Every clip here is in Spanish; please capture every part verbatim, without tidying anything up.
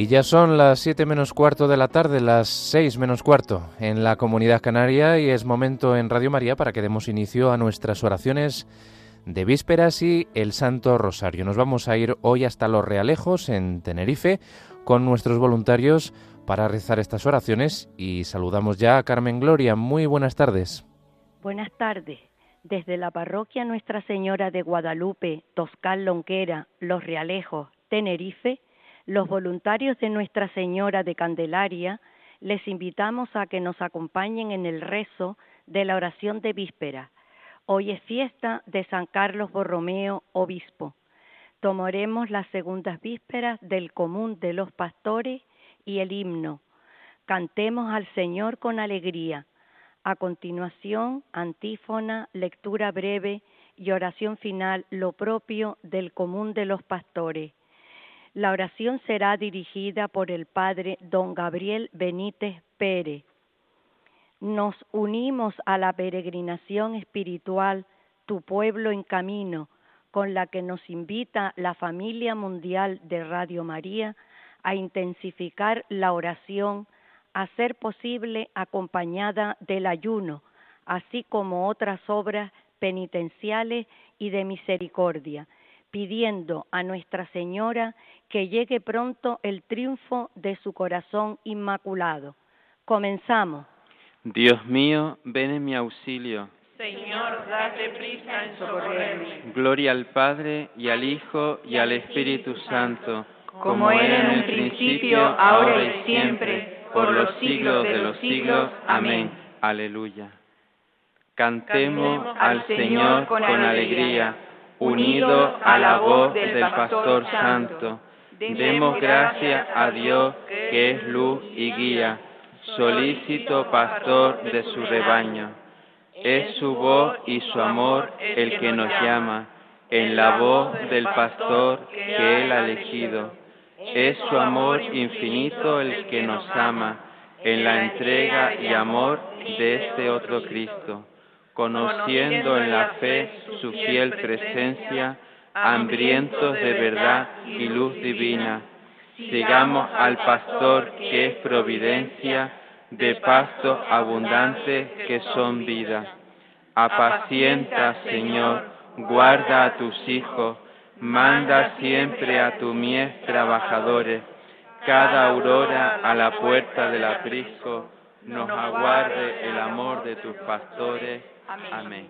Y ya son las siete menos cuarto de la tarde, las seis menos cuarto en la Comunidad Canaria, y es momento en Radio María para que demos inicio a nuestras oraciones de vísperas y el Santo Rosario. Nos vamos a ir hoy hasta Los Realejos, en Tenerife, con nuestros voluntarios para rezar estas oraciones, y saludamos ya a Carmen Gloria. Muy buenas tardes. Buenas tardes. Desde la parroquia Nuestra Señora de Guadalupe, Toscal Lonquera, Los Realejos, Tenerife, los voluntarios de Nuestra Señora de Candelaria les invitamos a que nos acompañen en el rezo de la oración de víspera. Hoy es fiesta de San Carlos Borromeo, obispo. Tomaremos las segundas vísperas del común de los pastores y el himno. Cantemos al Señor con alegría. A continuación, antífona, lectura breve y oración final, lo propio del común de los pastores. La oración será dirigida por el Padre Don Gabriel Benítez Pérez. Nos unimos a la peregrinación espiritual Tu Pueblo en Camino, con la que nos invita la familia mundial de Radio María a intensificar la oración, a ser posible acompañada del ayuno, así como otras obras penitenciales y de misericordia, pidiendo a Nuestra Señora que llegue pronto el triunfo de su corazón inmaculado. Comenzamos. Dios mío, ven en mi auxilio. Señor, date prisa en socorrerme. Gloria al Padre, y al Hijo, y al Espíritu Santo, como era en un principio, ahora y siempre, por los siglos de los siglos. Amén. Aleluya. Cantemos al Señor con alegría, unido a la voz del Pastor Santo. Demos gracias a Dios, que es luz y guía, solícito pastor de su rebaño. Es su voz y su amor el que nos llama, en la voz del pastor que Él ha elegido. Es su amor infinito el que nos ama, en la entrega y amor de este otro Cristo. Conociendo en la fe su fiel presencia, hambrientos de verdad y luz divina, sigamos al pastor que es providencia, de pastos abundantes que son vida. Apacienta, Señor, guarda a tus hijos, manda siempre a tu mies trabajadores, cada aurora a la puerta del aprisco, nos aguarde el amor de tus pastores. Amén.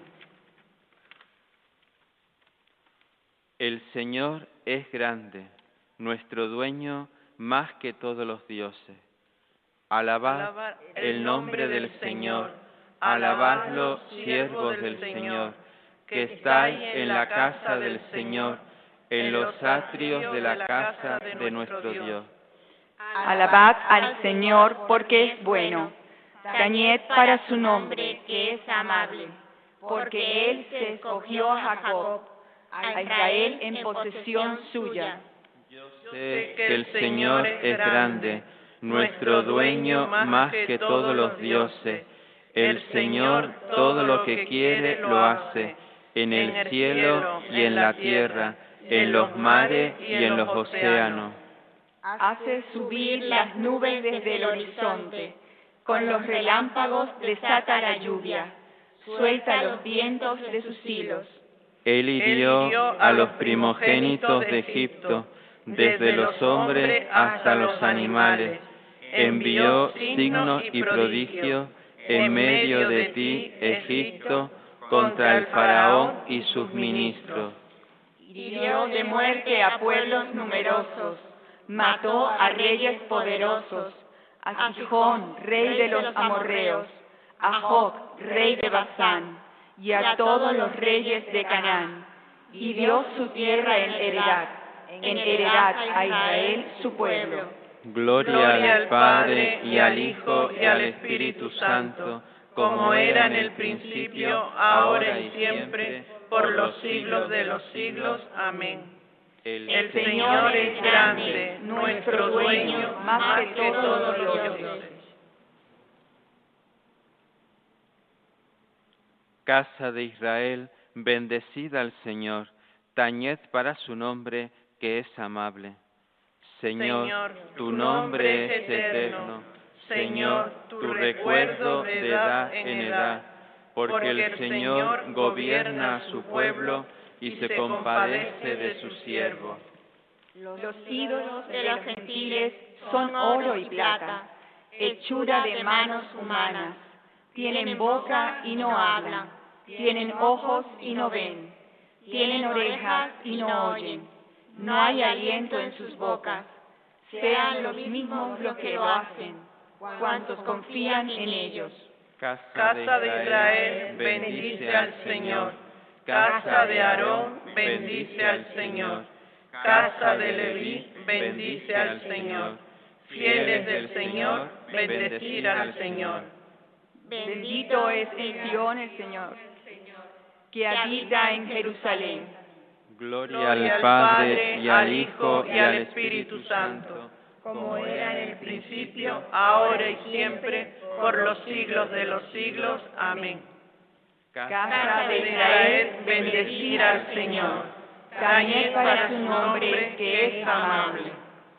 El Señor es grande, nuestro dueño más que todos los dioses. Alabad el nombre del Señor, alabadlo, siervos del Señor, que estáis en la casa del Señor, en los atrios de la casa de nuestro Dios. Alabad al Señor porque es bueno, tañed para su nombre que es amable, porque Él se escogió a Jacob, a Israel en posesión suya. Yo sé que el Señor es grande, nuestro dueño más que todos los dioses. El Señor todo lo que quiere lo hace, en el cielo y en la tierra, en los mares y en los océanos. Hace subir las nubes desde el horizonte, con los relámpagos desata la lluvia, suelta los vientos de sus hilos. Él hirió a los primogénitos de Egipto, desde los hombres hasta los animales. Envió signos y prodigios en medio de ti, Egipto, contra el faraón y sus ministros. Hirió de muerte a pueblos numerosos, mató a reyes poderosos, a Sihón, rey de los amorreos, a Og, rey de Basán, y a todos los reyes de Canaán, y dio su tierra en heredad, en heredad a Israel su pueblo. Gloria, Gloria al Padre, y al Hijo, y al Espíritu Santo, como era en el principio, ahora y siempre, por los siglos de los siglos. Amén. El, el Señor es grande, nuestro dueño más que todos los dioses. Casa de Israel, bendecida al Señor, tañed para su nombre, que es amable. Señor, tu nombre es eterno. Señor, tu recuerdo de edad en edad, porque el Señor gobierna a su pueblo y se compadece de su siervo. Los ídolos de los gentiles son oro y plata, hechura de manos humanas. Tienen boca y no hablan, tienen ojos y no ven, tienen orejas y no oyen. No hay aliento en sus bocas. Sean los mismos los que lo hacen, cuantos confían en ellos. Casa de Israel, bendice al Señor. Casa de Aarón, bendice al Señor. Casa de Leví, bendice al Señor. Fieles del Señor, bendecir al Señor. Bendito es en Sion el Señor, que habita en Jerusalén. Gloria al Padre, y al Hijo, y al Espíritu Santo, como era en el principio, ahora y siempre, por los siglos de los siglos. Amén. Casa de Israel, bendecir al Señor. Tañed para su nombre, que es amable.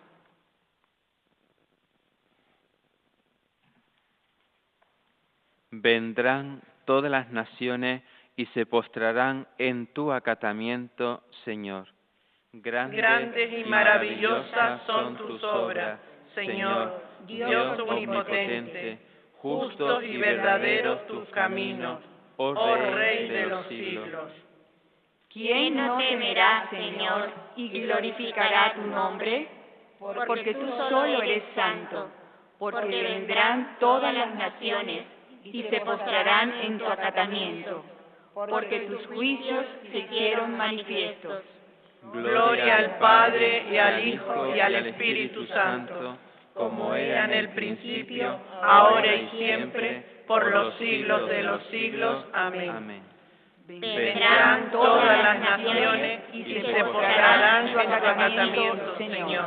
Vendrán todas las naciones y se postrarán en tu acatamiento, Señor. Grandes, Grandes y maravillosas son tus obras, Señor, Dios omnipotente. Justos y verdaderos tus caminos, oh Rey de los siglos. ¿Quién no temerá, Señor, y glorificará tu nombre? Porque tú solo eres santo, porque vendrán todas las naciones y se postrarán en tu acatamiento, porque tus juicios se hicieron manifiestos. Gloria al Padre, y al Hijo, y al Espíritu Santo, como era en el principio, ahora y siempre, por los siglos de los siglos. Amén. Amén. Vendrán todas las naciones y se postrarán en tu acatamiento, Señor.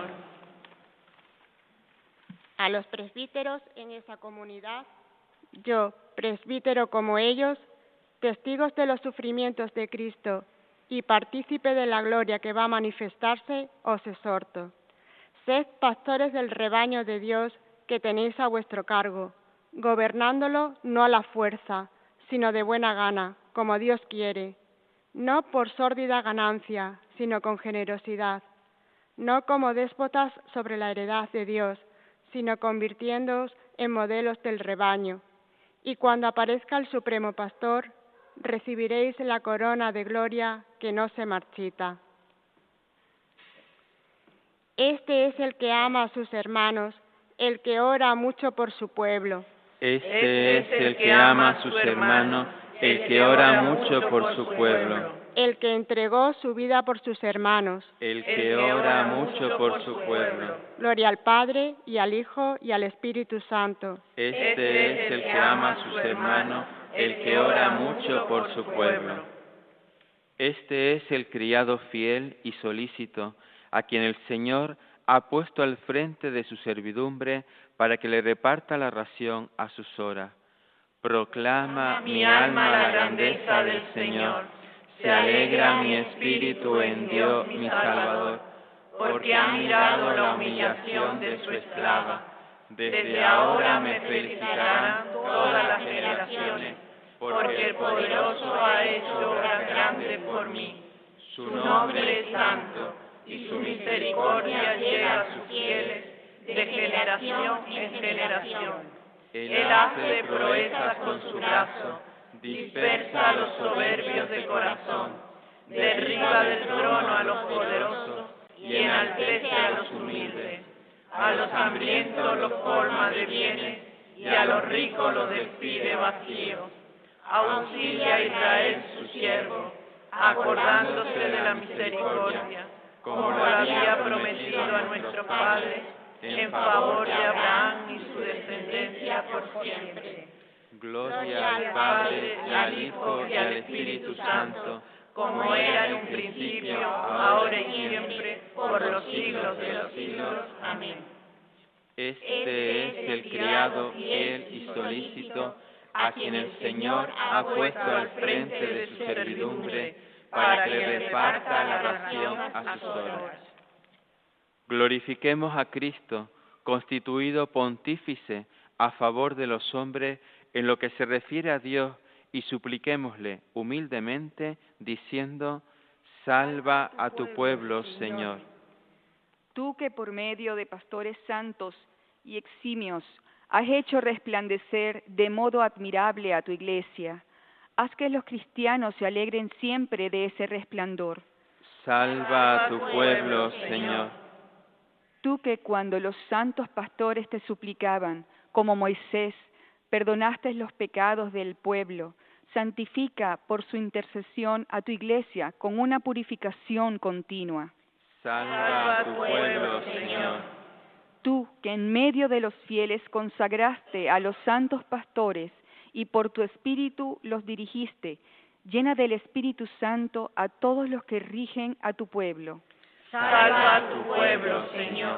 A los presbíteros en esa comunidad, yo, presbítero como ellos, testigos de los sufrimientos de Cristo y partícipe de la gloria que va a manifestarse, os exhorto. Sed pastores del rebaño de Dios que tenéis a vuestro cargo, gobernándolo no a la fuerza, sino de buena gana, como Dios quiere, no por sórdida ganancia, sino con generosidad, no como déspotas sobre la heredad de Dios, sino convirtiéndoos en modelos del rebaño. Y cuando aparezca el Supremo Pastor, recibiréis la corona de gloria que no se marchita. Este es el que ama a sus hermanos, el que ora mucho por su pueblo. Este es el que ama a sus hermanos, el que ora mucho por su pueblo. El que entregó su vida por sus hermanos. El que ora mucho por su pueblo. Gloria al Padre, y al Hijo, y al Espíritu Santo. Este es el que ama a sus hermanos, el que ora mucho por su pueblo. Este es el criado fiel y solícito, a quien el Señor ha puesto al frente de su servidumbre para que le reparta la ración a sus horas. Proclama mi alma la grandeza del Señor. Se alegra mi espíritu en Dios mi Salvador, porque ha mirado la humillación de su esclava. Desde ahora me felicitarán todas las generaciones, porque el poderoso ha hecho obras grandes por mí. Su nombre es santo, y su misericordia llega a sus fieles de generación en generación. Él hace proezas con su brazo, dispersa a los soberbios de corazón, derriba del trono a los poderosos y enaltece a los humildes. A los hambrientos los colma de bienes y a los ricos los despide vacíos. Auxilia a Israel su siervo, acordándose de la misericordia, como lo había prometido a nuestros padres, en favor de Abraham y su descendencia por siempre. Gloria al Padre, y al Hijo, y al Espíritu Santo, como era en un principio, ahora y siempre, por los siglos de los siglos. Amén. Este es el criado fiel y solícito, a quien el Señor ha puesto al frente de su servidumbre, para que le reparta la ración a sus horas. Glorifiquemos a Cristo, constituido pontífice a favor de los hombres en lo que se refiere a Dios, y supliquémosle humildemente, diciendo: salva a tu pueblo, Señor. Tú que por medio de pastores santos y eximios has hecho resplandecer de modo admirable a tu iglesia, haz que los cristianos se alegren siempre de ese resplandor. Salva a tu pueblo, Señor. Tú que cuando los santos pastores te suplicaban, como Moisés, perdonaste los pecados del pueblo, santifica por su intercesión a tu iglesia con una purificación continua. Salva a tu pueblo, Señor. Tú que en medio de los fieles consagraste a los santos pastores y por tu espíritu los dirigiste, llena del Espíritu Santo a todos los que rigen a tu pueblo. Salva a tu pueblo, Señor.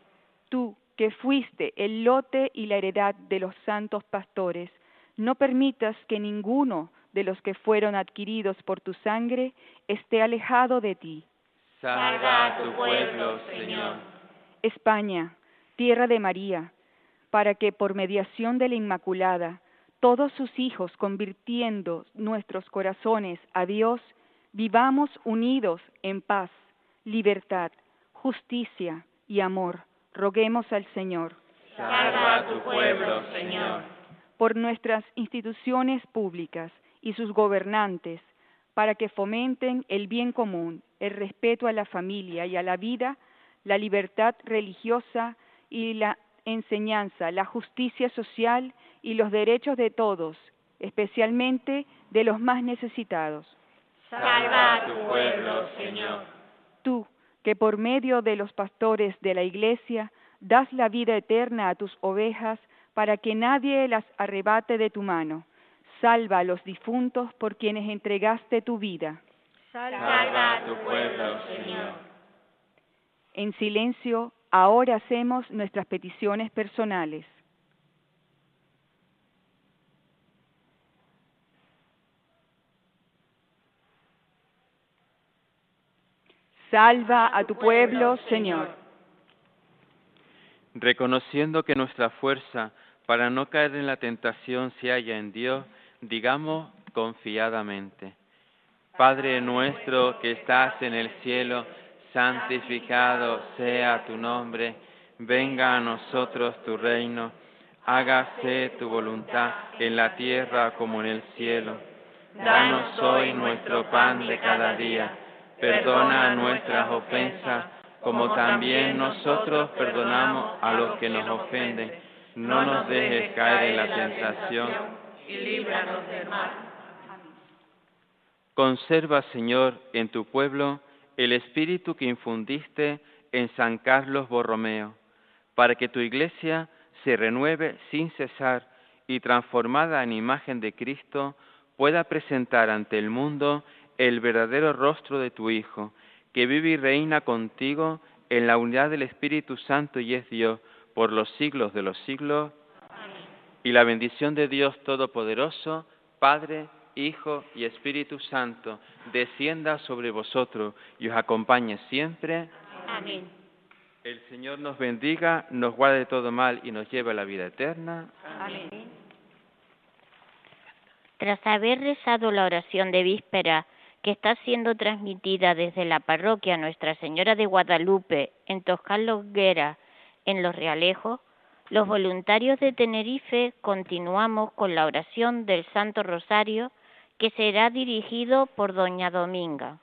Tú que fuiste el lote y la heredad de los santos pastores, no permitas que ninguno de los que fueron adquiridos por tu sangre esté alejado de ti. Salva a tu pueblo, Señor. España, tierra de María, para que por mediación de la Inmaculada, todos sus hijos, convirtiendo nuestros corazones a Dios, vivamos unidos en paz, libertad, justicia y amor. Roguemos al Señor. Salva a tu pueblo, Señor. Por nuestras instituciones públicas y sus gobernantes, para que fomenten el bien común, el respeto a la familia y a la vida, la libertad religiosa y la enseñanza, la justicia social y los derechos de todos, especialmente de los más necesitados. Salva a tu pueblo, Señor. Tú, que por medio de los pastores de la Iglesia das la vida eterna a tus ovejas para que nadie las arrebate de tu mano. Salva a los difuntos por quienes entregaste tu vida. Salva a tu pueblo, Señor. En silencio, ahora hacemos nuestras peticiones personales. Salva a tu pueblo, Señor. Reconociendo que nuestra fuerza para no caer en la tentación se halla en Dios, digamos confiadamente: Padre nuestro que estás en el cielo, santificado sea tu nombre, venga a nosotros tu reino, hágase tu voluntad en la tierra como en el cielo. Danos hoy nuestro pan de cada día. Perdona nuestras ofensas, como también nosotros perdonamos a los que nos ofenden. No nos dejes caer en la tentación y líbranos del mal. Conserva, Señor, en tu pueblo el espíritu que infundiste en San Carlos Borromeo, para que tu iglesia se renueve sin cesar y, transformada en imagen de Cristo, pueda presentar ante el mundo el verdadero rostro de tu Hijo, que vive y reina contigo en la unidad del Espíritu Santo y es Dios por los siglos de los siglos. Amén. Y la bendición de Dios Todopoderoso, Padre, Hijo y Espíritu Santo, descienda sobre vosotros y os acompañe siempre. Amén. El Señor nos bendiga, nos guarde de todo mal y nos lleve a la vida eterna. Amén. Tras haber rezado la oración de víspera, que está siendo transmitida desde la parroquia Nuestra Señora de Guadalupe, en Toscal Longuera, en Los Realejos, los voluntarios de Tenerife continuamos con la oración del Santo Rosario, que será dirigido por doña Dominga.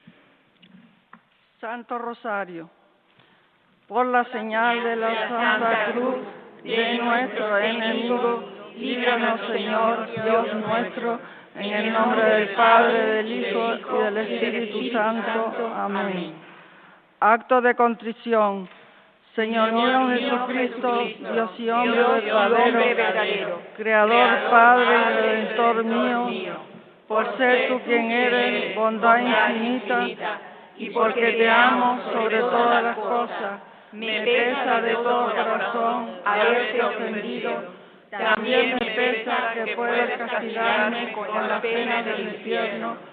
Santo Rosario, por la señal de la Santa Cruz de nuestro enemigo, líbranos, Señor, Dios nuestro, en el nombre del Padre, del Hijo y del Espíritu Santo. Amén. Acto de contrición. Señor mío Jesucristo, Dios y hombre verdadero, Creador, Padre y Redentor mío, por ser tú quien eres, bondad infinita, y porque te amo sobre todas las cosas, me pesa de todo corazón haberte ofendido. También me pesa que puedas castigarme con la pena del infierno.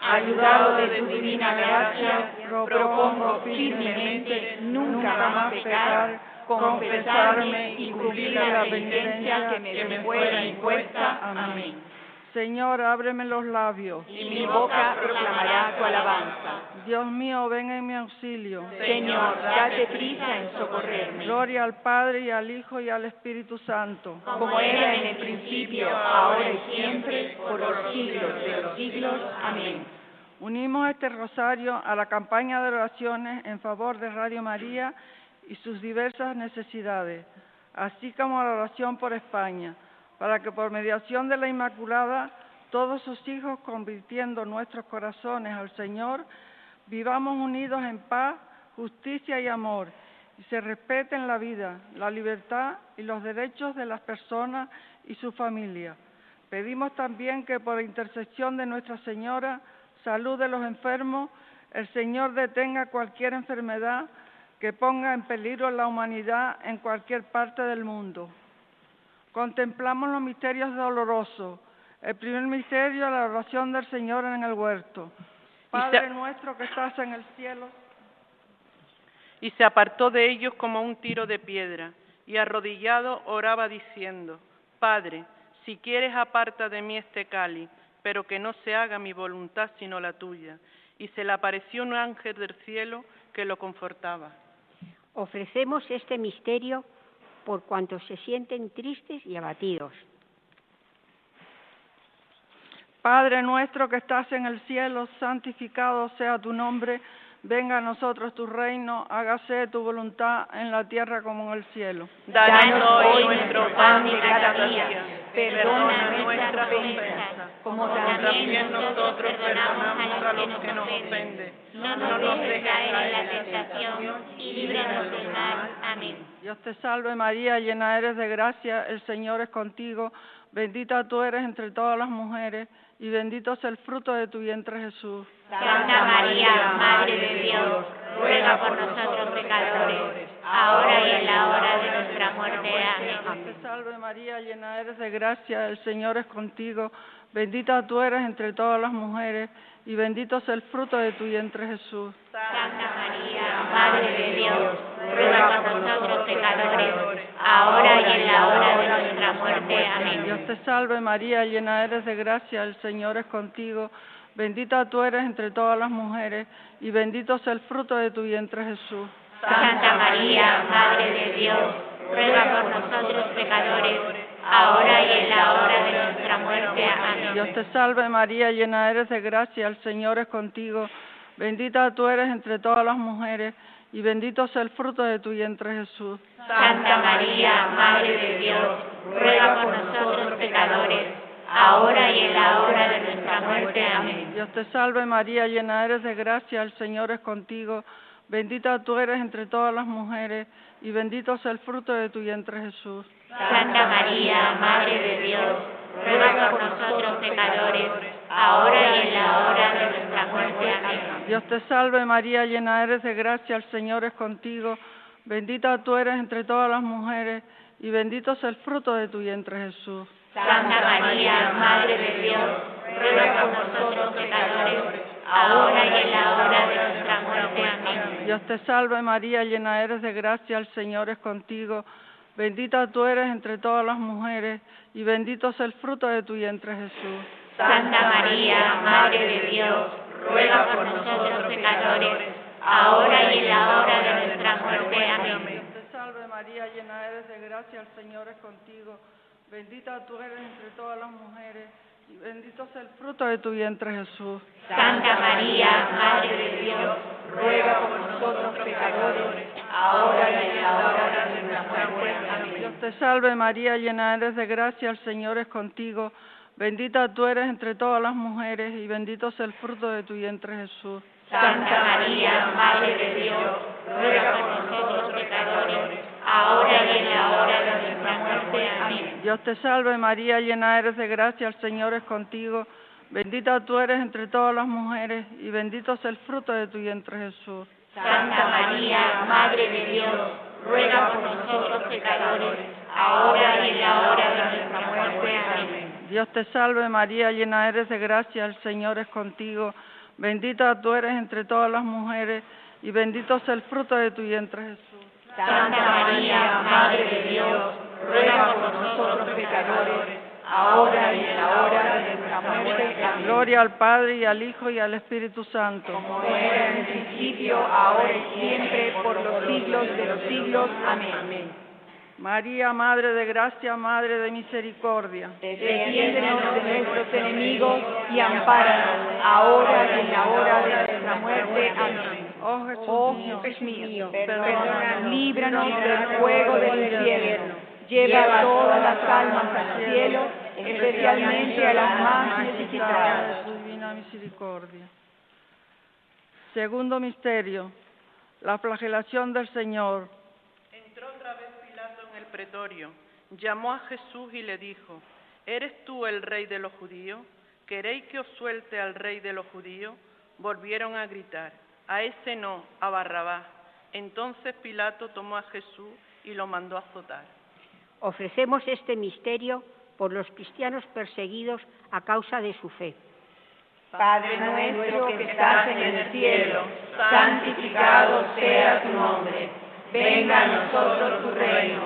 ayudado de tu divina gracia, propongo firmemente nunca más pecar, confesarme y cumplir la penitencia que me fuera impuesta. Amén. Señor, ábreme los labios, y mi boca proclamará tu alabanza. Dios mío, ven en mi auxilio. Señor, date prisa en socorrerme. Gloria al Padre, y al Hijo, y al Espíritu Santo. Como era en el principio, ahora y siempre, por los siglos de los siglos. Amén. Unimos este rosario a la campaña de oraciones en favor de Radio María y sus diversas necesidades, así como a la oración por España, para que por mediación de la Inmaculada, todos sus hijos, convirtiendo nuestros corazones al Señor, vivamos unidos en paz, justicia y amor, y se respeten la vida, la libertad y los derechos de las personas y su familia. Pedimos también que por intercesión de Nuestra Señora, salud de los enfermos, el Señor detenga cualquier enfermedad que ponga en peligro la humanidad en cualquier parte del mundo. Contemplamos los misterios dolorosos. El primer misterio, la oración del Señor en el huerto. Padre nuestro que estás en el cielo. Y se apartó de ellos como un tiro de piedra, y arrodillado oraba diciendo: Padre, si quieres aparta de mí este cáliz, pero que no se haga mi voluntad sino la tuya. Y se le apareció un ángel del cielo que lo confortaba. Ofrecemos este misterio por cuantos se sienten tristes y abatidos. Padre nuestro que estás en el cielo, santificado sea tu nombre, venga a nosotros tu reino, hágase tu voluntad en la tierra como en el cielo. Danos hoy nuestro pan de cada día, perdona nuestras ofensas, como también nosotros perdonamos a los que nos ofenden. No nos dejes caer en la tentación y líbranos del mal. Amén. Dios te salve María, llena eres de gracia, el Señor es contigo, bendita tú eres entre todas las mujeres, y bendito es el fruto de tu vientre Jesús. Santa María, Madre de Dios, ruega por nosotros pecadores, ahora y en la hora de nuestra muerte. Amén. Dios te salve María, llena eres de gracia, el Señor es contigo, bendita tú eres entre todas las mujeres, y bendito es el fruto de tu vientre Jesús. Santa María, Madre de Dios, ruega por nosotros pecadores, ahora y en la hora de nuestra muerte. Amén. Dios te salve María, llena eres de gracia, el Señor es contigo, bendita tú eres entre todas las mujeres, y bendito es el fruto de tu vientre Jesús. Santa María, Madre de Dios, ruega por nosotros pecadores, ahora y en la hora de nuestra muerte. Amén. Dios te salve María, llena eres de gracia, el Señor es contigo, bendita tú eres entre todas las mujeres, y bendito es el fruto de tu vientre Jesús. Santa María, Madre de Dios, ruega por nosotros pecadores, ahora y en la hora de nuestra muerte. Amén. Dios te salve María, llena eres de gracia, el Señor es contigo, bendita tú eres entre todas las mujeres, y bendito es el fruto de tu vientre Jesús. Santa María, Madre de Dios, ruega por nosotros pecadores, ahora y en la hora de nuestra muerte. Amén. Dios te salve María, llena eres de gracia, el Señor es contigo, bendita tú eres entre todas las mujeres, y bendito es el fruto de tu vientre Jesús. Santa María, Madre de Dios, ruega por nosotros pecadores, ahora y en la hora de nuestra muerte. Amén. Dios te salve María, llena eres de gracia, el Señor es contigo, bendita tú eres entre todas las mujeres, y bendito es el fruto de tu vientre Jesús. Santa María, Madre de Dios, ruega por nosotros pecadores, ahora y en la hora de nuestra muerte. Amén. Dios te salve María, llena eres de gracia, el Señor es contigo, bendita tú eres entre todas las mujeres, y bendito es el fruto de tu vientre Jesús. Santa María, Madre de Dios, ruega por nosotros pecadores, ahora y en la hora de nuestra muerte. Amén. Dios te salve María, llena eres de gracia, el Señor es contigo, bendita tú eres entre todas las mujeres, y bendito es el fruto de tu vientre Jesús. Santa María, Madre de Dios, ruega por nosotros pecadores, ahora y en la hora de nuestra muerte. Amén. Dios te salve María, llena eres de gracia, el Señor es contigo, bendita tú eres entre todas las mujeres, y bendito es el fruto de tu vientre Jesús. Santa María, Madre de Dios, ruega por nosotros pecadores, ahora y en la hora de nuestra muerte. Amén. Dios te salve María, llena eres de gracia, el Señor es contigo, Bendita tú eres entre todas las mujeres, y bendito es el fruto de tu vientre, Jesús. Santa María, Madre de Dios, ruega por nosotros pecadores, ahora y en la hora de nuestra muerte. Amén. Gloria al Padre, y al Hijo, y al Espíritu Santo. Como era en el principio, ahora y siempre, por los siglos de los siglos. Amén. María, Madre de gracia, Madre de misericordia. Defiéndenos de nuestros enemigos y ampáranos, ahora y en la hora de nuestra muerte. Amén. Oh Jesús Oh, mío, Jesús mío, perdónanos, líbranos del fuego del infierno, lleva todas las almas al cielo, especialmente a las más necesitadas de tu divina misericordia. Segundo misterio, la flagelación del Señor. Entró otra vez Pilato en el pretorio, llamó a Jesús y le dijo: ¿Eres tú el rey de los judíos? ¿Queréis que os suelte al rey de los judíos? Volvieron a gritar: a ese no, a Barrabás. Entonces Pilato tomó a Jesús y lo mandó a azotar. Ofrecemos este misterio por los cristianos perseguidos a causa de su fe. Padre nuestro que estás en el cielo, santificado sea tu nombre. Venga a nosotros tu reino.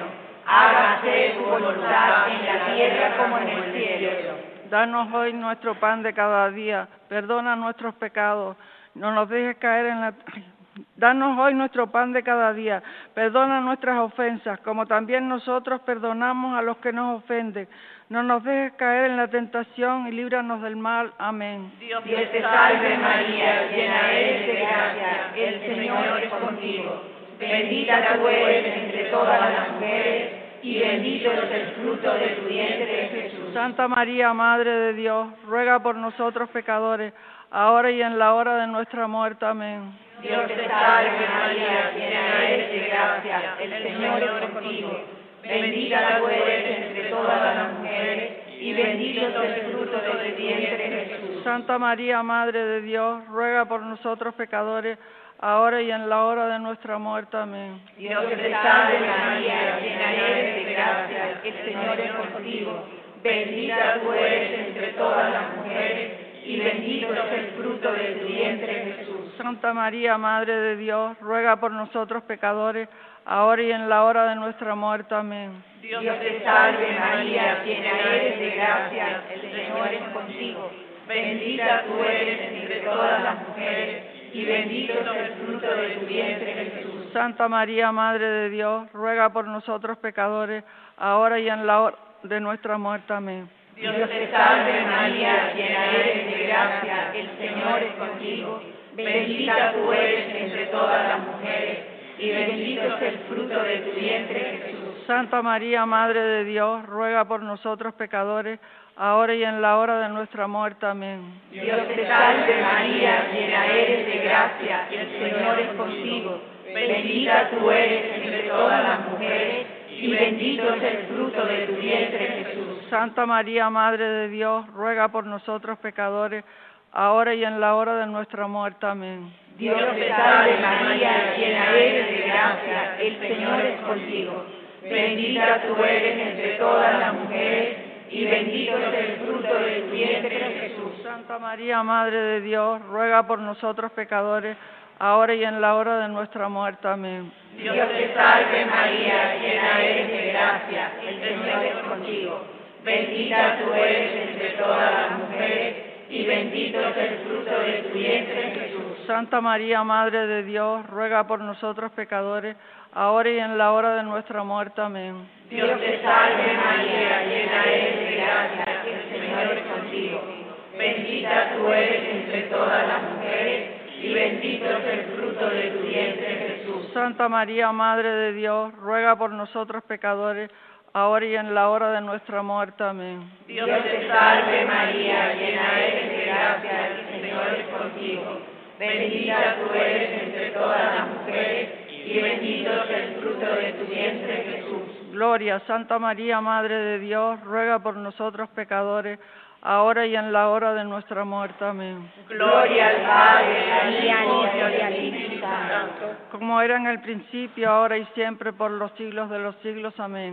Hágase tu voluntad en la tierra como en el cielo. Danos hoy nuestro pan de cada día. Perdona nuestros pecados. No nos dejes caer en la... Danos hoy nuestro pan de cada día. Perdona nuestras ofensas, como también nosotros perdonamos a los que nos ofenden. No nos dejes caer en la tentación y líbranos del mal. Amén. Dios te salve María, llena eres de gracia, el Señor es contigo. Bendita tú eres entre todas las mujeres, y bendito es el fruto de tu vientre, Jesús. Santa María, Madre de Dios, ruega por nosotros pecadores, ahora y en la hora de nuestra muerte. Amén. Dios te salve María, llena eres de gracia, el Señor es contigo. Bendita tú eres entre todas las mujeres, y bendito es el fruto de tu vientre, Jesús. Santa María, Madre de Dios, ruega por nosotros pecadores, ahora y en la hora de nuestra muerte. Amén. Dios te salve María, llena eres de gracia, el Señor es contigo. Bendita tú eres entre todas las mujeres, y bendito es el fruto de tu vientre, Jesús. Santa María, Madre de Dios, ruega por nosotros pecadores, ahora y en la hora de nuestra muerte. Amén. Dios te salve María, llena eres de gracia, el Señor es contigo. Bendita tú eres entre todas las mujeres, y bendito es el fruto de tu vientre, Jesús. Santa María, Madre de Dios, ruega por nosotros pecadores, ahora y en la hora de nuestra muerte. Amén. Dios te salve María, llena eres de gracia, el Señor es contigo. Bendita tú eres entre todas las mujeres, y bendito es el fruto de tu vientre, Jesús. Santa María, Madre de Dios, ruega por nosotros pecadores, ahora y en la hora de nuestra muerte. Amén. Dios te salve María, llena eres de gracia, el Señor es contigo. Bendita tú eres entre todas las mujeres, y bendito es el fruto de tu vientre, Jesús. Santa María, Madre de Dios, ruega por nosotros pecadores, ahora y en la hora de nuestra muerte. Amén. Dios te salve María, llena eres de gracia, el Señor es contigo. Bendita tú eres entre todas las mujeres, y bendito es el fruto de tu vientre, Jesús. Santa María, Madre de Dios, ruega por nosotros pecadores, ahora y en la hora de nuestra muerte. Amén. Dios te salve María, llena eres de gracia, el Señor es contigo. Bendita tú eres entre todas las mujeres, y bendito es el fruto de tu vientre, Jesús. Santa María, Madre de Dios, ruega por nosotros pecadores, ahora y en la hora de nuestra muerte. Amén. Dios te salve María, llena eres de gracia, el Señor es contigo. Bendita tú eres entre todas las mujeres, y bendito es el fruto de tu vientre, Jesús. Santa María, Madre de Dios, ruega por nosotros pecadores, ahora y en la hora de nuestra muerte. Amén. Dios te salve María, llena eres de gracia, el Señor es contigo. Bendita tú eres entre todas las mujeres, y bendito es el fruto de tu vientre, Jesús. Gloria, Santa María, Madre de Dios, ruega por nosotros pecadores, ahora y en la hora de nuestra muerte. Amén. Gloria al Padre, al Hijo y al Espíritu Santo. Como era en el principio, ahora y siempre, por los siglos de los siglos. Amén.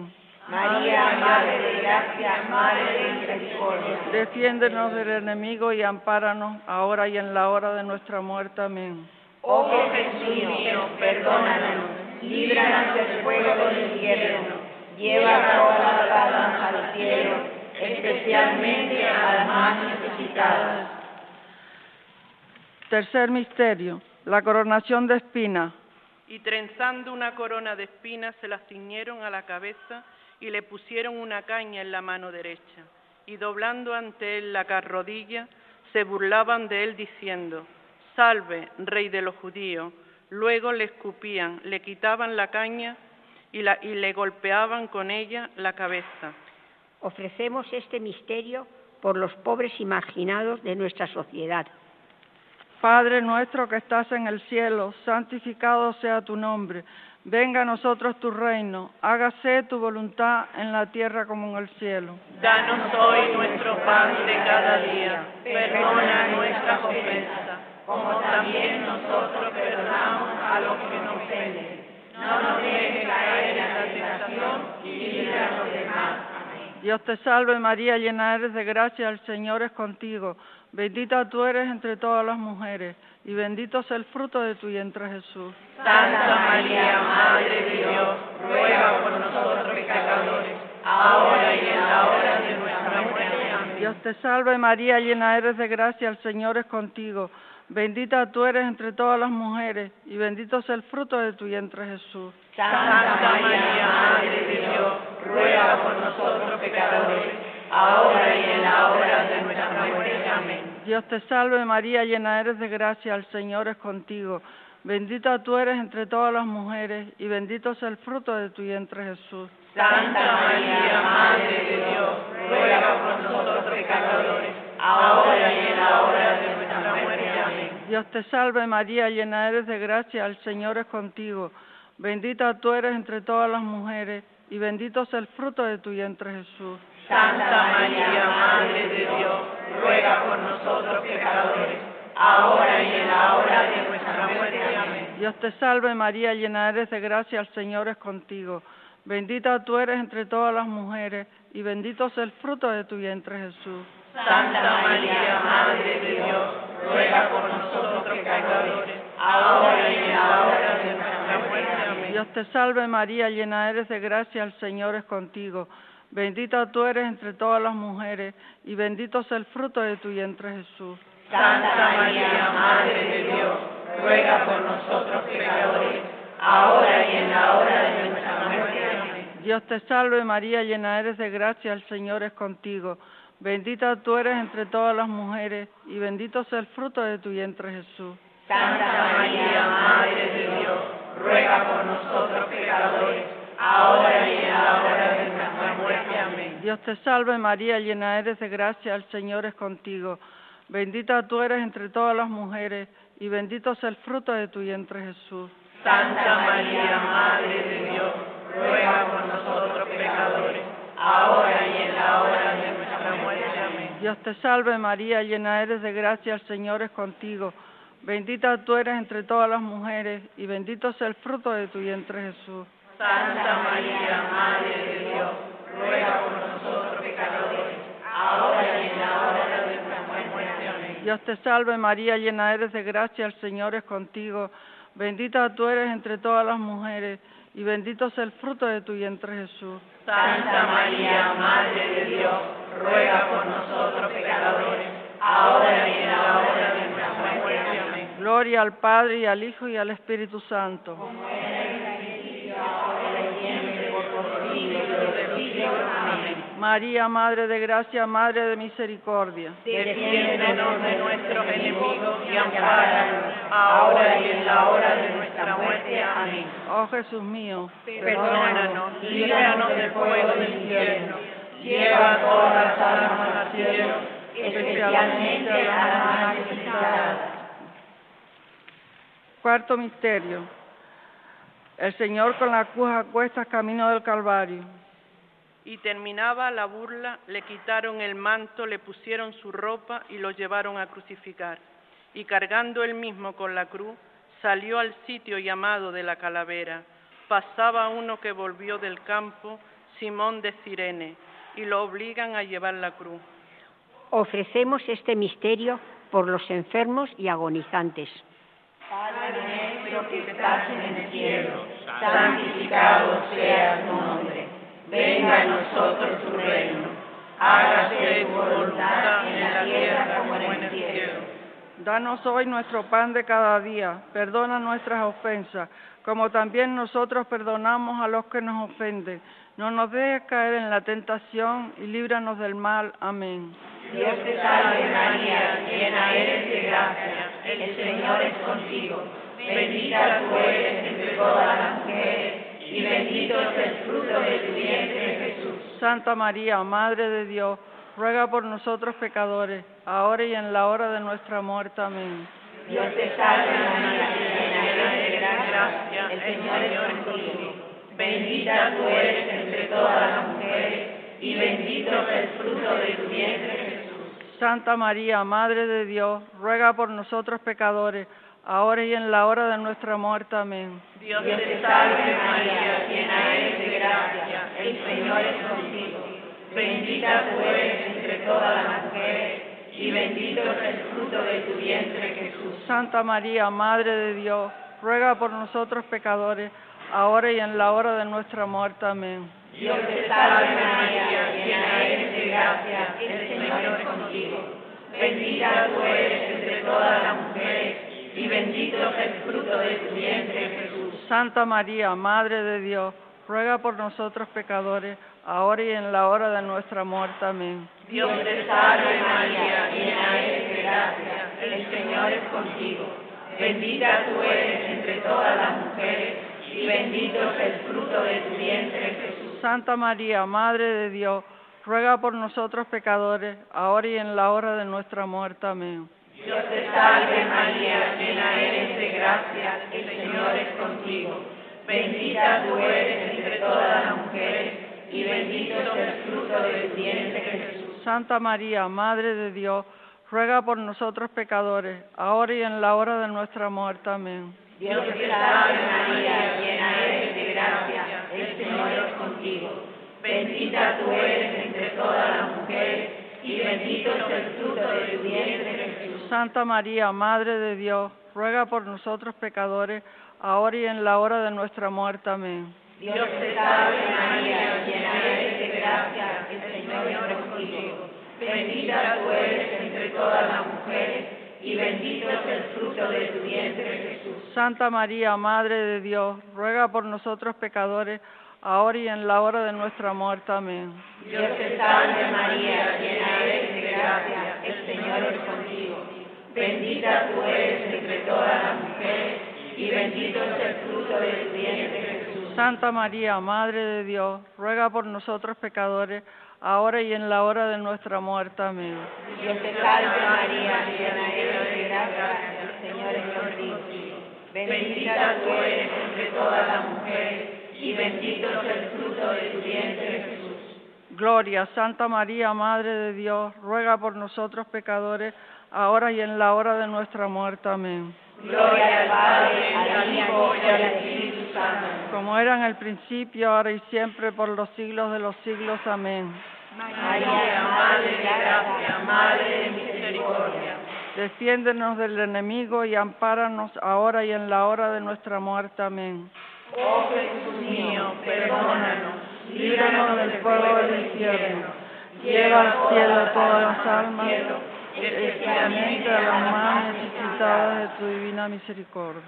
María, Madre de Gracia, Madre de Misericordia. Defiéndenos del enemigo y ampáranos, ahora y en la hora de nuestra muerte. Amén. Oh Jesús mío, perdónanos, líbranos del fuego del infierno, lleva todas las almas al cielo, especialmente a las más necesitadas. Tercer misterio, la coronación de espinas. Y trenzando una corona de espinas se las ciñeron a la cabeza y le pusieron una caña en la mano derecha. Y doblando ante él la rodilla, se burlaban de él diciendo: Salve, Rey de los judíos. Luego le escupían, le quitaban la caña y, la, y le golpeaban con ella la cabeza. Ofrecemos este misterio por los pobres y marginados de nuestra sociedad. Padre nuestro que estás en el cielo, santificado sea tu nombre. Venga a nosotros tu reino, hágase tu voluntad en la tierra como en el cielo. Danos hoy nuestro pan de cada día, perdona nuestras ofensas, como también nosotros perdonamos a los que nos ofenden. No nos dejes caer en la tentación y líbranos del mal. Dios te salve María, llena eres de gracia, el Señor es contigo. Bendita tú eres entre todas las mujeres, y bendito es el fruto de tu vientre Jesús. Santa María, Madre de Dios, ruega por nosotros pecadores, ahora y en la hora de nuestra muerte. Amén. Dios te salve María, llena eres de gracia, el Señor es contigo. Bendita tú eres entre todas las mujeres, y bendito es el fruto de tu vientre Jesús. Santa María, Madre de Dios, ruega por nosotros pecadores, ahora y en la hora de nuestra muerte. Amén. Dios te salve María, llena eres de gracia, el Señor es contigo. Bendita tú eres entre todas las mujeres, y bendito es el fruto de tu vientre Jesús. Santa María, Madre de Dios, ruega por nosotros pecadores, ahora y en la hora de nuestra muerte. Amén. Dios te salve María, llena eres de gracia, el Señor es contigo. Bendita tú eres entre todas las mujeres, y bendito es el fruto de tu vientre Jesús. Santa María, Madre de Dios, ruega por nosotros pecadores, ahora y en la hora de nuestra muerte. Amén. Dios te salve María, llena eres de gracia, el Señor es contigo. Bendita tú eres entre todas las mujeres, y bendito es el fruto de tu vientre Jesús. Santa María, Madre de Dios, ruega por nosotros pecadores, ahora y en la hora de nuestra muerte. Amén. Dios te salve María, llena eres de gracia, el Señor es contigo. Bendita tú eres entre todas las mujeres, y bendito es el fruto de tu vientre Jesús. Santa María, Madre de Dios, ruega por nosotros pecadores, ahora y en la hora de nuestra muerte. Amén. Dios te salve María, llena eres de gracia, el Señor es contigo. Bendita tú eres entre todas las mujeres, y bendito es el fruto de tu vientre Jesús. Santa María, Madre de Dios, ruega por nosotros pecadores, ahora y en la hora de nuestra muerte. Amén. Dios te salve María, llena eres de gracia, el Señor es contigo. Bendita tú eres entre todas las mujeres, y bendito es el fruto de tu vientre Jesús. Santa María, Madre de Dios, ruega por nosotros pecadores, ahora y en la hora de nuestra muerte. Amén. Dios te salve María, llena eres de gracia, el Señor es contigo. Bendita tú eres entre todas las mujeres, y bendito es el fruto de tu vientre Jesús. Santa María, Madre de Dios, ruega por nosotros pecadores, ahora y en la hora de nuestra muerte. Amén. Dios te salve María, llena eres de gracia, el Señor es contigo. Bendita tú eres entre todas las mujeres, y bendito es el fruto de tu vientre Jesús. Santa María, Madre de Dios, ruega por nosotros pecadores, ahora y en la hora de nuestra muerte. Amén. Gloria al Padre, y al Hijo, y al Espíritu Santo. Como era en el principio, ahora y siempre, por los siglos de los siglos. Amén. María, Madre de gracia, Madre de misericordia. Defiéndenos de nuestros enemigos y ampáranos, ahora y en la hora de nuestra muerte. Amén. Oh Jesús mío, Perdónanos, líbranos del fuego del infierno, lleva todas las almas al cielo, especialmente a las más necesitadas. Cuarto misterio. El Señor con la cruz a cuestas camino del Calvario. Y terminaba la burla, le quitaron el manto, le pusieron su ropa y lo llevaron a crucificar. Y cargando él mismo con la cruz, salió al sitio llamado de la Calavera. Pasaba uno que volvió del campo, Simón de Cirene, y lo obligan a llevar la cruz. Ofrecemos este misterio por los enfermos y agonizantes. Padre nuestro que estás en el cielo, santificado sea tu nombre. Venga a nosotros tu reino. Hágase tu voluntad en la tierra como en el cielo. Danos hoy nuestro pan de cada día. Perdona nuestras ofensas, como también nosotros perdonamos a los que nos ofenden. No nos dejes caer en la tentación y líbranos del mal. Amén. Dios te salve María, llena eres de gracia, el Señor es contigo. Bendita tú eres entre todas las mujeres, y bendito es el fruto de tu vientre, Jesús. Santa María, Madre de Dios, ruega por nosotros pecadores, ahora y en la hora de nuestra muerte. Amén. Dios te salve María, llena eres de gracia, el Señor es contigo. Bendita tú eres entre todas las mujeres, y bendito es el fruto de tu vientre, Jesús. Santa María, Madre de Dios, ruega por nosotros pecadores, ahora y en la hora de nuestra muerte. Amén. Dios te salve María, llena eres de gracia, el Señor es contigo. Bendita tú eres entre todas las mujeres, y bendito es el fruto de tu vientre, Jesús. Santa María, Madre de Dios, ruega por nosotros pecadores, ahora y en la hora de nuestra muerte. Amén. Dios te salve María, llena eres de gracia, el Señor es contigo. Bendita tú eres entre todas las mujeres, y bendito es el fruto de tu vientre, Jesús. Santa María, Madre de Dios, ruega por nosotros pecadores, ahora y en la hora de nuestra muerte. Amén. Dios te salve María, llena eres de gracia, el Señor es contigo. Bendita tú eres entre todas las mujeres, y bendito es el fruto de tu vientre, Jesús. Santa María, Madre de Dios, ruega por nosotros pecadores, ahora y en la hora de nuestra muerte. Amén. Dios te salve María, llena eres de gracia, el Señor es contigo. Bendita tú eres entre todas las mujeres, y bendito es el fruto de tu vientre, Jesús. Santa María, Madre de Dios, ruega por nosotros pecadores, ahora y en la hora de nuestra muerte. Amén. Dios te salve María, llena eres de gracia, el Señor es contigo. Bendita tú eres entre todas las mujeres, y bendito es el fruto de tu vientre, Jesús. Santa María, Madre de Dios, ruega por nosotros pecadores, ahora y en la hora de nuestra muerte. Amén. Dios te salve María, llena eres de gracia, el Señor es contigo. Bendita tú eres entre todas las mujeres, y bendito es el fruto de tu vientre, Jesús. Santa María, Madre de Dios, ruega por nosotros pecadores, ahora y en la hora de nuestra muerte. Amén. Dios te salve María, llena eres de gracia, el Señor es contigo. Bendita tú eres entre todas las mujeres, y bendito es el fruto de tu vientre, Jesús. Santa María, Madre de Dios, ruega por nosotros pecadores, ahora y en la hora de nuestra muerte. Amén. Dios te salve María, llena eres de gracia, el Señor es contigo. Bendita tú eres entre todas las mujeres, y bendito es el fruto de tu vientre, Jesús. Gloria, Santa María, Madre de Dios, ruega por nosotros pecadores, ahora y en la hora de nuestra muerte. Amén. Gloria al Padre, al Hijo y al Espíritu Santo. Como era en el principio, ahora y siempre, por los siglos de los siglos. Amén. María, Madre de gracia, Madre de misericordia. Defiéndenos del enemigo y ampáranos ahora y en la hora de nuestra muerte. Amén. Oh Jesús mío, perdónanos, líbranos del fuego del infierno, lleva al cielo todas las almas, especialmente a las más necesitadas de tu divina misericordia.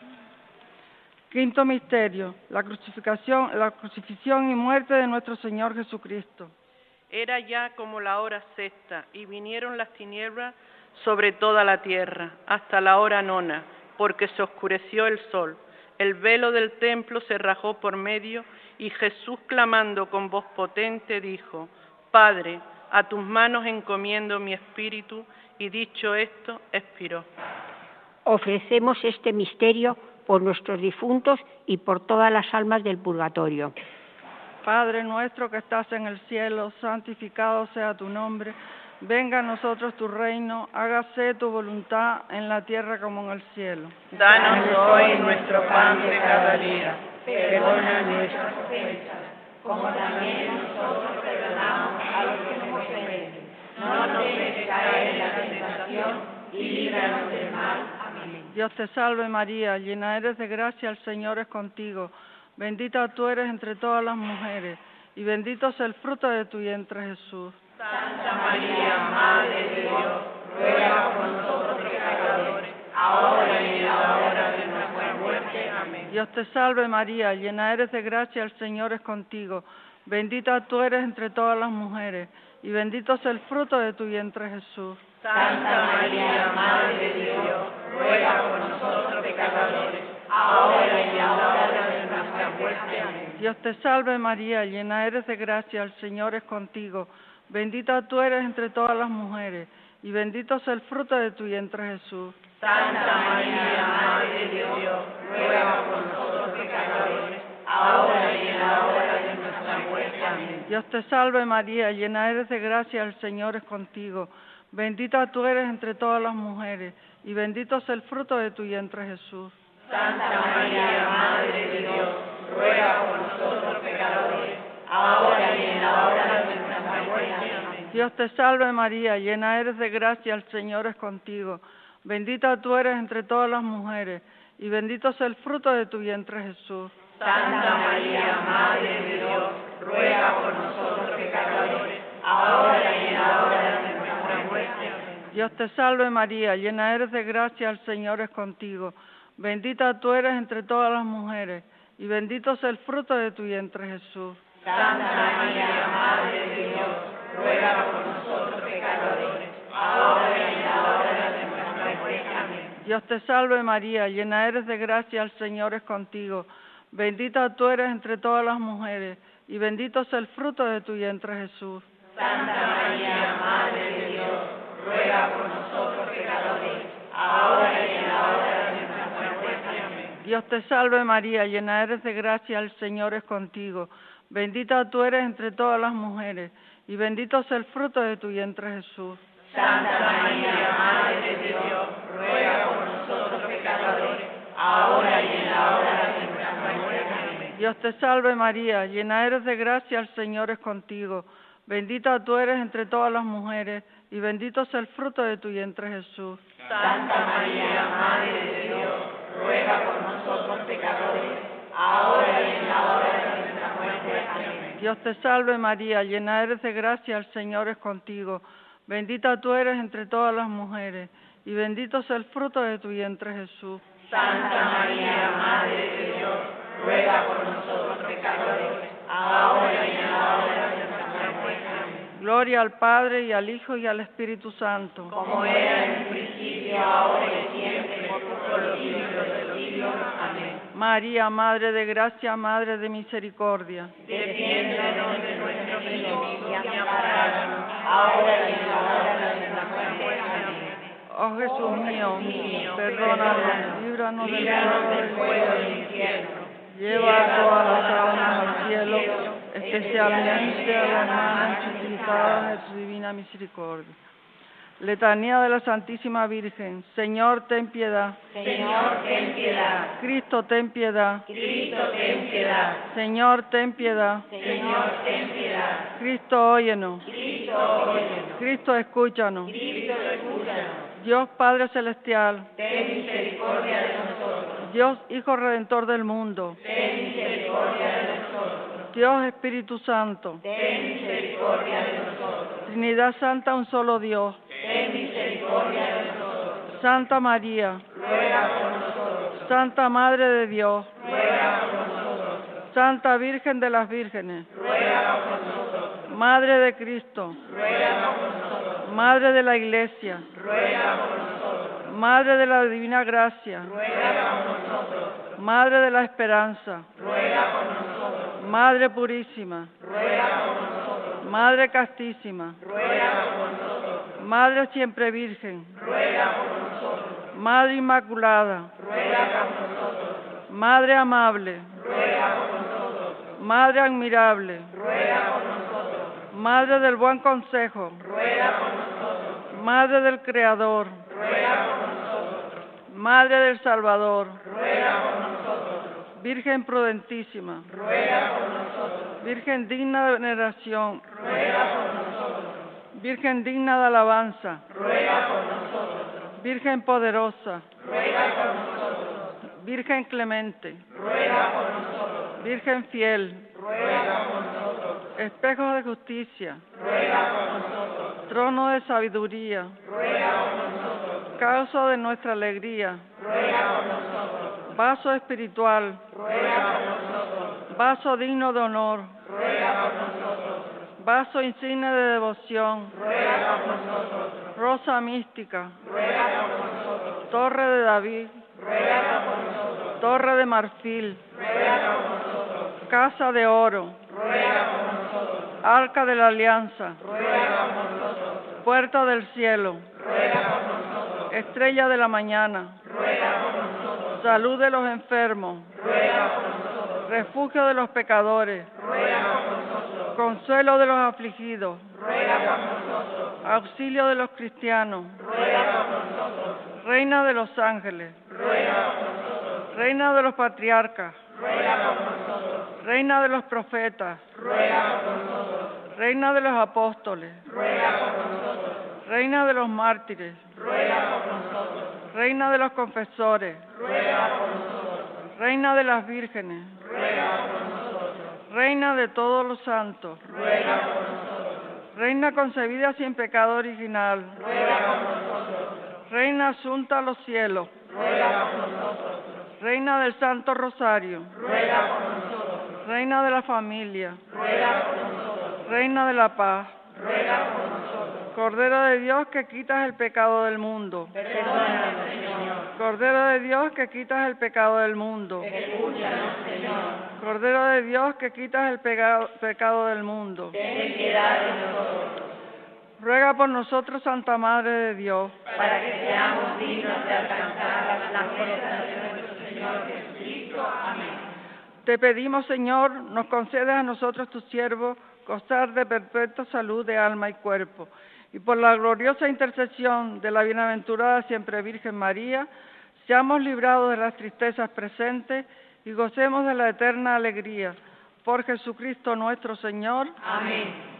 Quinto misterio, la crucifixión, la crucifixión y muerte de nuestro Señor Jesucristo. Era ya como la hora sexta, y vinieron las tinieblas sobre toda la tierra, hasta la hora nona, porque se oscureció el sol. El velo del templo se rajó por medio, y Jesús, clamando con voz potente, dijo: Padre, a tus manos encomiendo mi espíritu, y dicho esto, expiró. Ofrecemos este misterio por nuestros difuntos y por todas las almas del purgatorio. Padre nuestro que estás en el cielo, santificado sea tu nombre. Venga a nosotros tu reino, hágase tu voluntad en la tierra como en el cielo. Danos hoy nuestro pan de cada día, perdona nuestras ofensas, como también nosotros perdonamos a los que nos ofenden. No nos dejes caer en la tentación y líbranos del mal. Amén. Dios te salve María, llena eres de gracia, el Señor es contigo. Bendita tú eres entre todas las mujeres, y bendito es el fruto de tu vientre, Jesús. Santa María, Madre de Dios, ruega por nosotros pecadores, ahora y en la hora de nuestra muerte. Amén. Dios te salve María, llena eres de gracia, el Señor es contigo. Bendita tú eres entre todas las mujeres, y bendito es el fruto de tu vientre, Jesús. Santa María, Madre de Dios, ruega por nosotros pecadores, ahora y en la hora de nuestra muerte. Amén. Dios te salve María, llena eres de gracia, el Señor es contigo. Bendita tú eres entre todas las mujeres, y bendito es el fruto de tu vientre, Jesús. Santa María, Madre de Dios, ruega por nosotros pecadores, ahora y en la hora de nuestra muerte. Amén. Dios te salve María, llena eres de gracia, el Señor es contigo. Bendita tú eres entre todas las mujeres, y bendito es el fruto de tu vientre, Jesús. Santa María, Madre de Dios, ruega por nosotros pecadores, ahora y en la hora de nuestra muerte. Amén. Dios te salve María, llena eres de gracia, el Señor es contigo. Bendita tú eres entre todas las mujeres, y bendito es el fruto de tu vientre, Jesús. Santa María, Madre de Dios, ruega por nosotros pecadores, ahora y en la hora de nuestra muerte. Amén. Dios te salve María, llena eres de gracia, el Señor es contigo. Bendita tú eres entre todas las mujeres, y bendito es el fruto de tu vientre, Jesús. Santa María, Madre de Dios, ruega por nosotros pecadores, ahora y en la hora de nuestra muerte. Amén. Dios te salve María, llena eres de gracia, el Señor es contigo. Bendita tú eres entre todas las mujeres, y bendito es el fruto de tu vientre, Jesús. Santa María, Madre de Dios, ruega por nosotros pecadores, ahora y en la hora de nuestra muerte. Amén. Dios te salve María, llena eres de gracia, el Señor es contigo. Bendita tú eres entre todas las mujeres, y bendito es el fruto de tu vientre, Jesús. Santa María, Madre de Dios, ruega por nosotros pecadores, ahora y en la hora de nuestra muerte. Amén. Dios te salve María, llena eres de gracia, el Señor es contigo. Bendita tú eres entre todas las mujeres, y bendito es el fruto de tu vientre, Jesús. Santa María, Madre de Dios, ruega por nosotros pecadores, ahora y en la hora de nuestra muerte. Amén. Dios te salve María, llena eres de gracia, el Señor es contigo. Bendita tú eres entre todas las mujeres, y bendito es el fruto de tu vientre, Jesús. Santa María, Madre de Dios, ruega por nosotros pecadores, ahora y en la hora de nuestra muerte. Amén. Gloria al Padre, y al Hijo, y al Espíritu Santo. Como era en el principio, ahora y siempre, por todos los siglos de los siglos. Amén. María, Madre de gracia, Madre de misericordia. Defiéndonos de nuestros enemigos y ampáranos, ahora y en la hora de nuestra muerte. Amén. Oh Jesús mío, perdónanos, líbranos del fuego del infierno. Lleva a todas las almas al cielo, especialmente a las más necesitadas de tu divina misericordia. Letanía de la Santísima Virgen. Señor, ten piedad. Señor, ten piedad. Cristo, ten piedad. Cristo, ten piedad. Señor, ten piedad. Señor, ten piedad. Cristo, óyenos. Cristo, óyenos. Cristo, escúchanos. Cristo, escúchanos. Dios Padre Celestial. Ten misericordia de nosotros. Dios Hijo Redentor del mundo. Ten misericordia de nosotros. Dios Espíritu Santo. Ten misericordia de nosotros. Trinidad Santa, un solo Dios. Ten misericordia de nosotros. Santa María. Ruega por nosotros. Santa Madre de Dios. Ruega por nosotros. Santa Virgen de las Vírgenes. Ruega por nosotros. Madre de Cristo. Ruega por nosotros. Madre de la Iglesia. Ruega por nosotros. Madre de la Divina Gracia. Ruega por nosotros. Madre de la Esperanza. Ruega por nosotros. Madre Purísima. Ruega por nosotros. Madre Castísima. Ruega por nosotros. Madre Siempre Virgen. Ruega por nosotros. Madre Inmaculada. Ruega por nosotros. Madre Amable. Ruega por nosotros. Madre Admirable. Ruega por nosotros. Madre del Buen Consejo. Ruega por nosotros. Madre del Creador. Ruega por nosotros. Madre del Salvador. Ruega por nosotros. Virgen prudentísima, ruega por nosotros. Virgen digna de veneración, ruega por nosotros. Virgen digna de alabanza, ruega por nosotros. Virgen poderosa, ruega por nosotros. Virgen clemente, ruega por nosotros. Virgen fiel, ruega por nosotros. Espejo de justicia, ruega por nosotros. Trono de sabiduría, ruega por nosotros. Causa de nuestra alegría, ruega por nosotros. Vaso espiritual, ruega por nosotros. Vaso digno de honor, ruega por nosotros. Vaso insigne de devoción, ruega por nosotros. Rosa mística, ruega por nosotros. Torre de David, ruega por nosotros. Torre de marfil, ruega por nosotros. Casa de oro, ruega por nosotros. Arca de la alianza, ruega por nosotros. Puerta del cielo, ruega por nosotros. Estrella de la mañana, ruega por nosotros. Salud de los enfermos, ruega por nosotros. Refugio de los pecadores, ruega por nosotros. Consuelo de los afligidos, ruega por nosotros. Auxilio de los cristianos, ruega por nosotros. Reina de los ángeles, ruega por nosotros. Reina de los patriarcas, ruega por nosotros. Reina de los profetas, ruega por nosotros. Reina de los apóstoles, ruega por nosotros. Reina de los mártires, ruega por nosotros. Reina de los confesores, ruega por nosotros. Reina de las vírgenes, ruega por nosotros. Reina de todos los santos, ruega por nosotros. Reina concebida sin pecado original, ruega por nosotros. Reina asunta a los cielos, ruega por nosotros. Reina del Santo Rosario, ruega por nosotros. Reina de la familia, ruega por nosotros. Reina de la paz, ruega por nosotros. Cordero de Dios que quitas el pecado del mundo, perdónanos, Señor. Cordero de Dios que quitas el pecado del mundo, Escúchanos, Señor. Cordero de Dios que quitas el pecado, pecado del mundo, Ten piedad de nosotros. Ruega por nosotros, Santa Madre de Dios, para que seamos dignos de alcanzar las promesas de nuestro Señor Jesucristo. Amén. Te pedimos, Señor, nos concedes a nosotros, tus siervos, gozar de perpetua salud de alma y cuerpo, y por la gloriosa intercesión de la bienaventurada siempre Virgen María, seamos librados de las tristezas presentes y gocemos de la eterna alegría. Por Jesucristo nuestro Señor. Amén.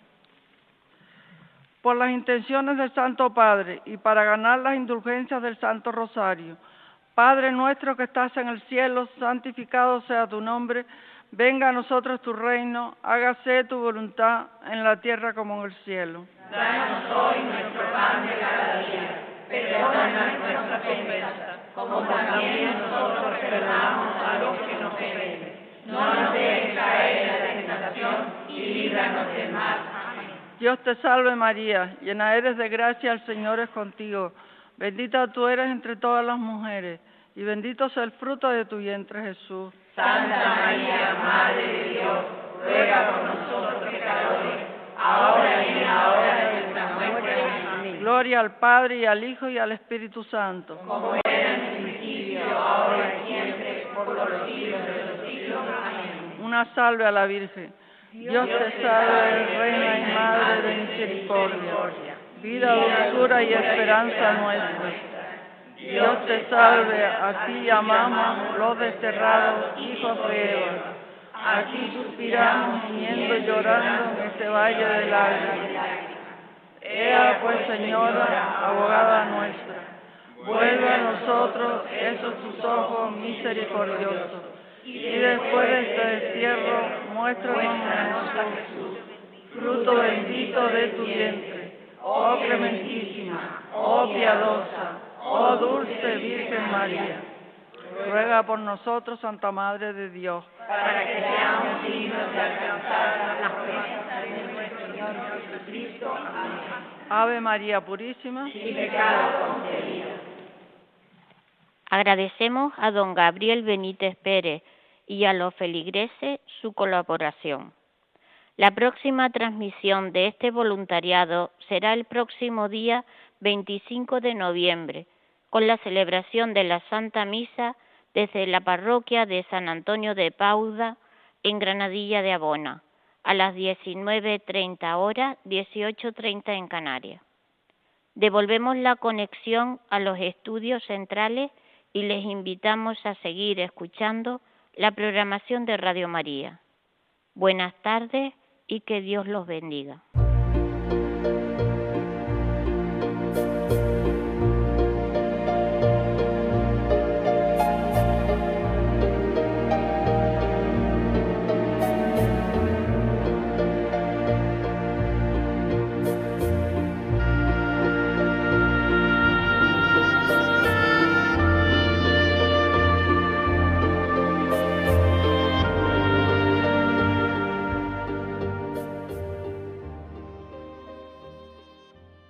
Por las intenciones del Santo Padre y para ganar las indulgencias del Santo Rosario. Padre nuestro que estás en el cielo, santificado sea tu nombre, venga a nosotros tu reino, hágase tu voluntad en la tierra como en el cielo. Danos hoy nuestro pan de cada día, perdona nuestras ofensas, como también nosotros perdonamos a los que nos ofenden. No nos dejes caer en la tentación y líbranos del mal. Dios te salve María, llena eres de gracia, el Señor es contigo. Bendita tú eres entre todas las mujeres, y bendito sea el fruto de tu vientre Jesús. Santa María, Madre de Dios, ruega por nosotros pecadores, ahora y en la hora de nuestra muerte. Amén. Gloria al Padre, y al Hijo, y al Espíritu Santo. Como era en el principio, ahora y siempre, por los siglos de los siglos. Amén. Una salve a la Virgen. Dios te salve, Reina y Madre de misericordia, vida, dulzura y esperanza nuestra. Dios te salve, a ti llamamos los desterrados hijos de Eva. A ti suspiramos, gimiendo y llorando en este valle de lágrimas. Ea pues, Señora, abogada nuestra, vuelve a nosotros esos tus ojos misericordiosos, y después de este destierro, muéstranos a Jesús, fruto bendito de tu vientre. Oh clementísima, oh piadosa, oh dulce Virgen María, ruega por nosotros, Santa Madre de Dios, para que seamos dignos de alcanzar las promesas de nuestro Señor Jesucristo. Amén. Ave María Purísima, sin pecado concebida. Agradecemos a don Gabriel Benítez Pérez y a los feligreses su colaboración. La próxima transmisión de este voluntariado será el próximo día veinticinco de noviembre, con la celebración de la Santa Misa desde la parroquia de San Antonio de Pauda, en Granadilla de Abona, a las diecinueve treinta horas, dieciocho treinta en Canarias. Devolvemos la conexión a los estudios centrales y les invitamos a seguir escuchando la programación de Radio María. Buenas tardes y que Dios los bendiga.